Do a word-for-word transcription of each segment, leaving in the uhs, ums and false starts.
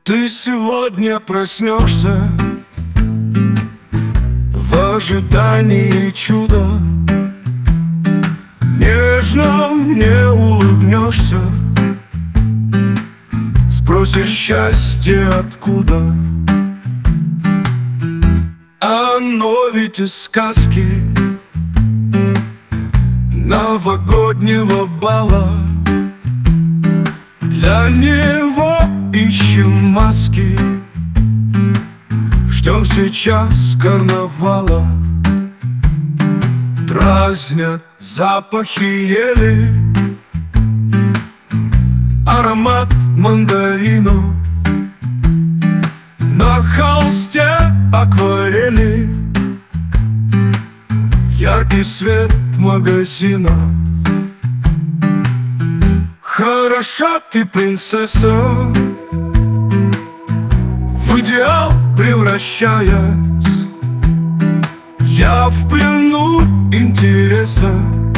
Ты сегодня проснешься в ожидании чуда. Нежно мне улыбнешься, спросишь счастье откуда. Оно ведь из сказки новогоднего бала. Для него ищем маски, ждем сейчас карнавала. Дразнят запахи ели, аромат мандарину. На холсте акварели яркий свет магазина. Хороша ты, принцесса, в идеал превращаясь. Я в плену интереса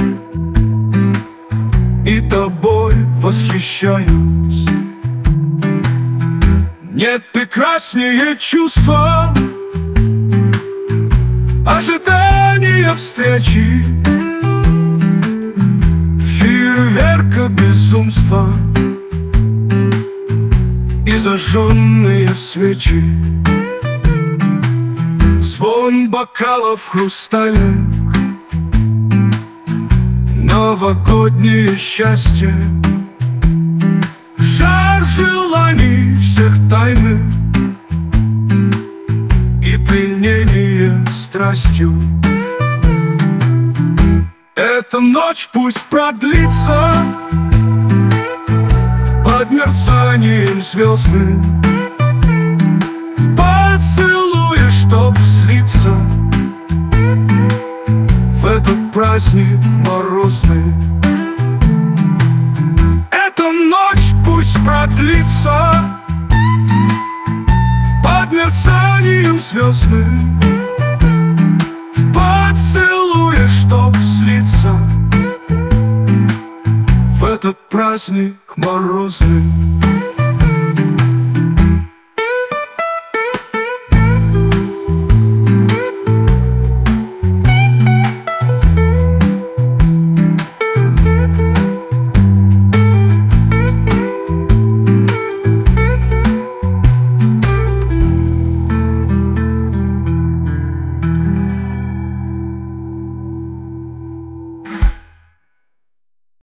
и тобой восхищаюсь. Нет прекраснее чувства ожидания встречи, фейерверка безумства и зажженные свечи. Звон бокалов хрустальных, новогоднее счастье, жар желаний всех тайных и пленение страстью. Эта ночь пусть продлится под мерцанием звездным, в поцелуе, чтоб слиться в этот праздник морозный. Эта ночь пусть продлится под мерцанием звездным, в поцелуе, чтоб слиться в этот праздник морозный.